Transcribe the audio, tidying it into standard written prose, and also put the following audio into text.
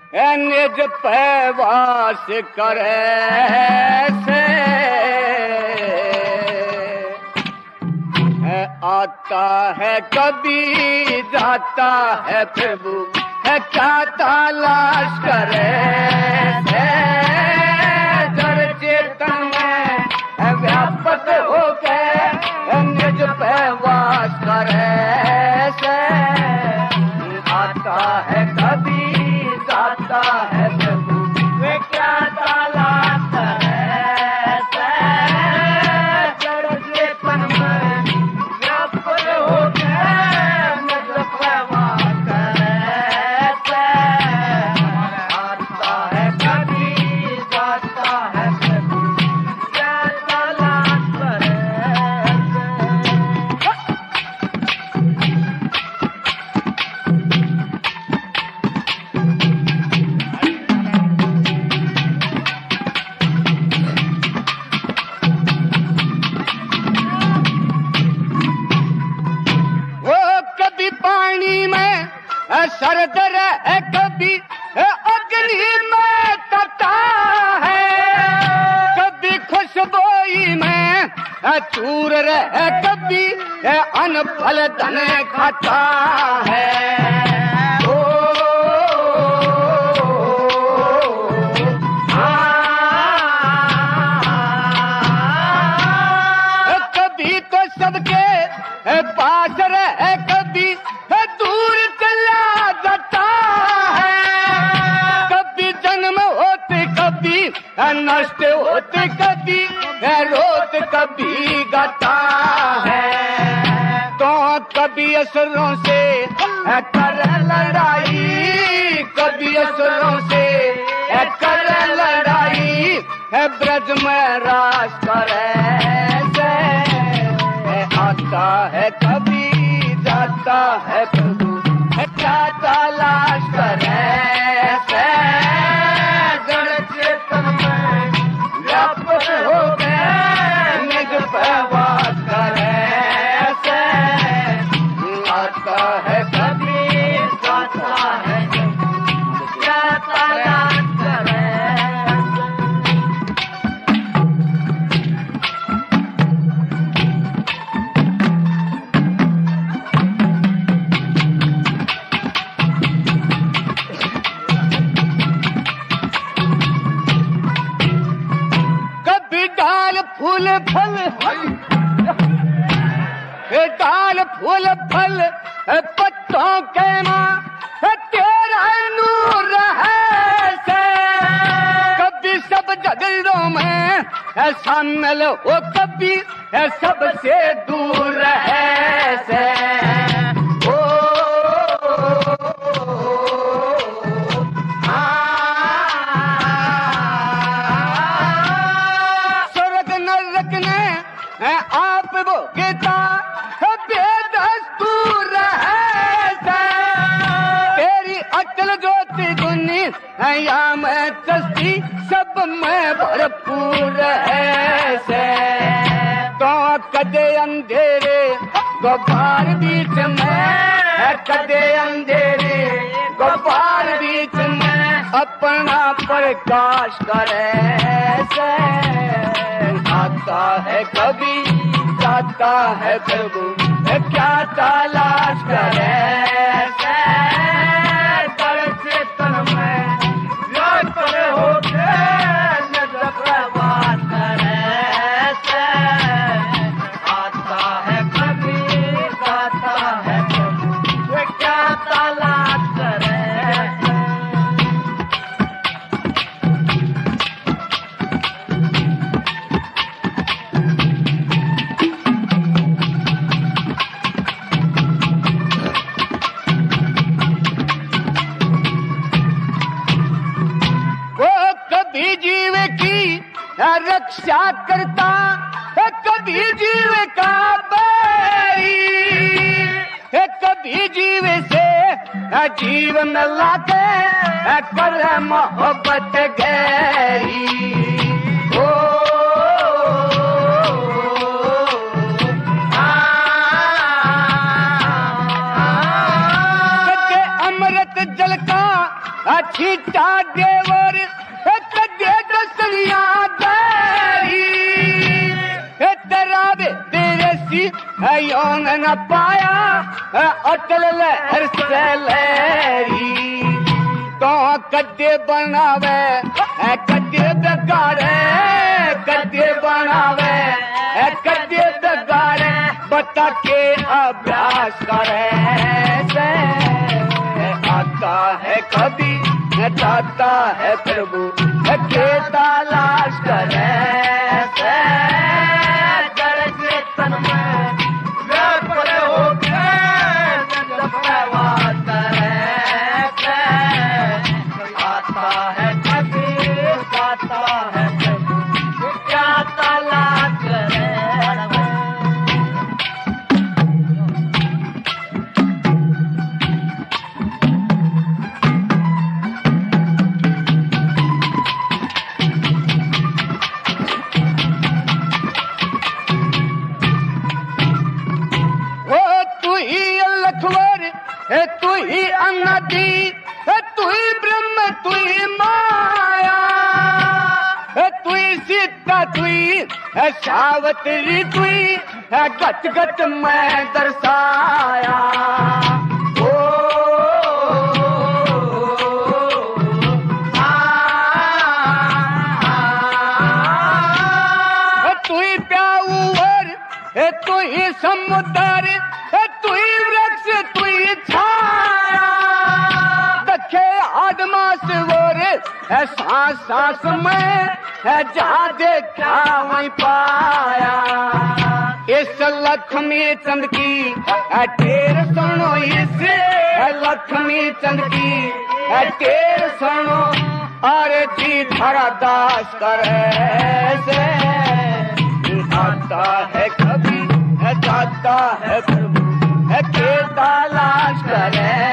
निज पे वास करे से आता है कभी जाता है प्रभु है क्या तलाश करे से जड़ चेतन में व्यापक हो के निज पे वास करे से आता है कभी जाता है प्रभु वे क्या तलाश करे से जड़ चेतन में व्यापक हो के निज पे वास करे से आता है कभी जाता है प्रभु क्या तलाश करे सरद है कभी अग्नि में तता है कभी खुशबोई में चूर रहे कभी अनफल धन खाता है कभी तो सबके पास रहे कभी दूर चला जाता है कभी जन्म होते कभी नष्ट होते कभी रोते कभी गाता है तो कभी असुरों से कर लड़ाई कभी असुरों से कर लड़ाई ब्रज में राज करे से आता है कभी जाता है प्रभु क्या तलाश करे से जड़ चेतन में व्यापक हो गए निज पे वास करे से आता है कभी जाता है क्या तलाश करे फूल फल डाल फूल फल पत्तों के माँ तेरा नूर है से कभी सब जगलों में शामिल हो कभी सबसे दूर है से आप वो गीता बेदस्तूर है तेरी अकल ज्योति गुनी या मैं चस्ती सब में भरपूर है से तो कदे अंधेरे गुब्बार बीच में कदे अंधेरे गुब्बार बीच में अपना प्रकाश करे से आता है कभी जाता है प्रभु क्या तलाश करे से जड़ चेतन में व्यापक हो के निज पे वास करे से आता है कभी जाता है प्रभु क्या तलाश करे रक्षा करता कभी जीव का बैरी कभी जीव से जीवन लाके कर मोहब्बत गहरी अमृत जल का छीटा देवर कदे दसलिया दरी तरावे तेरे सी यौन न पाया अटल लहर से लहरी तो कदे बनावे कदे बिगाड़े कदे बनावे कदे बिगाड़े बता के अभ्यास करे से आता है कभी जाता है प्रभु के तलाश करे से जड़ के तन में व्याकुल होके जब करे आता है कभी जाता है प्रभु क्या तलाश करे तू ही अनदी तू ही ब्रह्म तू ही माया तू ही सीता तू ही सावत्री तू ही गत गत मैं दर्शाया तू ही प्याऊर तू ही समुद्र तू ही वृक्ष तू ही छाया दखे आदमास वोर सांस सांस में जहाँ देखा वहीं पाया इस लक्ष्मी चंद की ढेर सुनो इस लक्ष्मी चंद की ढेर सुनो अरे जी धरा दास करे से आता है कभी जाता है प्रभु के तलाश करे